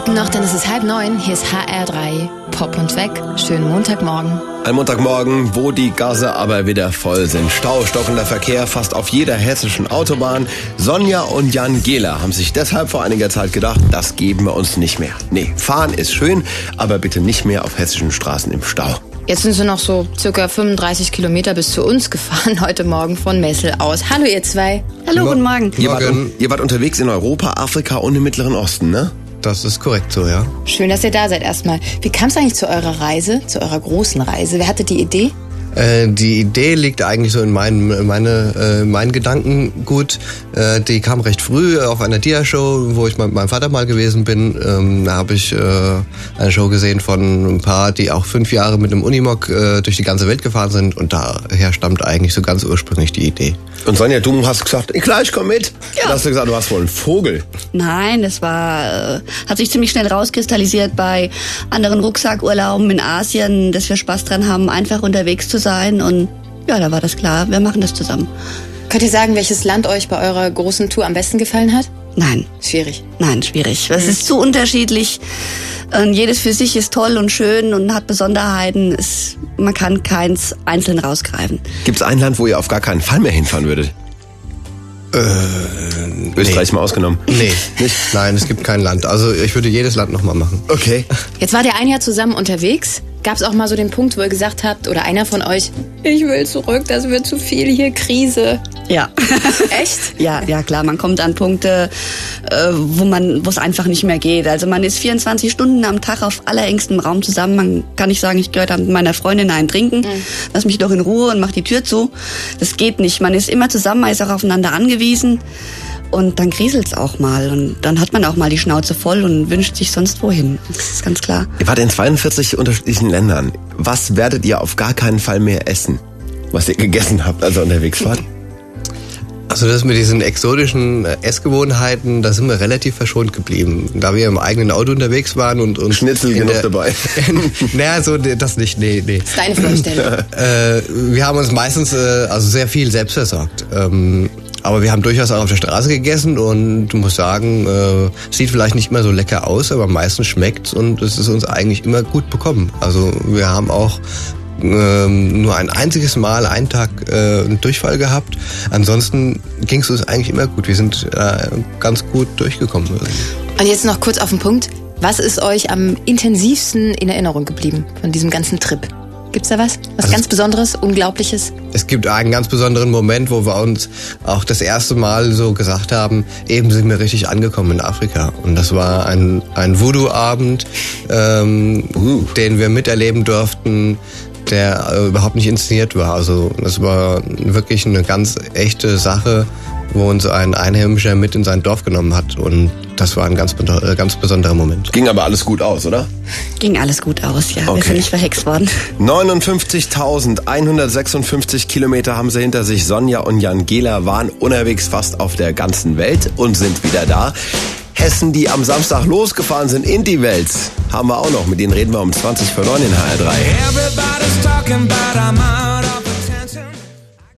Minuten noch, denn es ist 8:30. Hier ist HR3 Pop und Weg. Schönen Montagmorgen. Ein Montagmorgen, wo die Gasse aber wieder voll sind. Stau, stockender Verkehr fast auf jeder hessischen Autobahn. Sonja und Jan Gehler haben sich deshalb vor einiger Zeit gedacht, das geben wir uns nicht mehr. Nee, fahren ist schön, aber bitte nicht mehr auf hessischen Straßen im Stau. Jetzt sind sie noch so circa 35 Kilometer bis zu uns gefahren, heute Morgen von Messel aus. Hallo ihr zwei. Hallo, guten Morgen. Ihr wart unterwegs in Europa, Afrika und im Mittleren Osten, ne? Das ist korrekt so, ja. Schön, dass ihr da seid erstmal. Wie kam es eigentlich zu eurer Reise, zu eurer großen Reise? Wer hatte die Idee? Die Idee liegt eigentlich so in meinen Gedankengut. Die kam recht früh auf einer Dia-Show, wo ich mit meinem Vater mal gewesen bin. Da habe ich eine Show gesehen von ein paar, die auch 5 Jahre mit einem Unimog durch die ganze Welt gefahren sind. Und daher stammt eigentlich so ganz ursprünglich die Idee. Und Sonja, du hast gesagt, ich komm mit. Ja. Du hast gesagt, du hast wohl einen Vogel. Nein, das hat sich ziemlich schnell rauskristallisiert bei anderen Rucksackurlauben in Asien, dass wir Spaß dran haben, einfach unterwegs zu sein. Und ja, da war das klar, wir machen das zusammen. Könnt ihr sagen, welches Land euch bei eurer großen Tour am besten gefallen hat? Nein. Schwierig. Nein, schwierig. Es ist zu unterschiedlich. Jedes für sich ist toll und schön und hat Besonderheiten. Man kann keins einzeln rausgreifen. Gibt's ein Land, wo ihr auf gar keinen Fall mehr hinfahren würdet? Österreich mal ausgenommen. Nee, nicht? Nein, es gibt kein Land. Also ich würde jedes Land nochmal machen. Okay. Jetzt wart ihr ein Jahr zusammen unterwegs. Gab es auch mal so den Punkt, wo ihr gesagt habt, oder einer von euch, ich will zurück, das wird zu viel hier, Krise? Ja. Echt? Ja, klar. Man kommt an Punkte, wo es einfach nicht mehr geht. Also man ist 24 Stunden am Tag auf allerengstem Raum zusammen. Man kann nicht sagen, ich gehöre mit meiner Freundin einen trinken. Lass mich doch in Ruhe und mach die Tür zu. Das geht nicht. Man ist immer zusammen, man ist auch aufeinander angewiesen. Und dann kriselt's auch mal. Und dann hat man auch mal die Schnauze voll und wünscht sich sonst wohin. Das ist ganz klar. Ihr wart in 42 unterschiedlichen Ländern. Was werdet ihr auf gar keinen Fall mehr essen, was ihr gegessen habt, als ihr unterwegs wart? Also das mit diesen exotischen Essgewohnheiten, da sind wir relativ verschont geblieben. Da wir im eigenen Auto unterwegs waren und Schnitzel genug dabei. Naja, so das nicht, nee. Das ist deine Vorstellung. Wir haben uns meistens also sehr viel selbst versorgt. Aber wir haben durchaus auch auf der Straße gegessen und muss sagen, sieht vielleicht nicht mehr so lecker aus, aber meistens schmeckt's und es ist uns eigentlich immer gut bekommen. Also wir haben auch nur ein einziges Mal einen Tag einen Durchfall gehabt. Ansonsten ging es uns eigentlich immer gut. Wir sind ganz gut durchgekommen. Und jetzt noch kurz auf den Punkt. Was ist euch am intensivsten in Erinnerung geblieben von diesem ganzen Trip? Gibt's da was? Was ganz Besonderes, Unglaubliches? Es gibt einen ganz besonderen Moment, wo wir uns auch das erste Mal so gesagt haben, eben sind wir richtig angekommen in Afrika. Und das war ein Voodoo-Abend, den wir miterleben durften, der überhaupt nicht inszeniert war. Also das war wirklich eine ganz echte Sache, wo uns ein Einheimischer mit in sein Dorf genommen hat. Und das war ein ganz besonderer Moment. Ging aber alles gut aus, oder? Ging alles gut aus, ja. Okay. Wir sind nicht verhext worden. 59.156 Kilometer haben sie hinter sich. Sonja und Jan Gehler waren unterwegs fast auf der ganzen Welt und sind wieder da. Hessen, die am Samstag losgefahren sind in die Welt, haben wir auch noch. Mit denen reden wir um 20 vor 9 in HR3.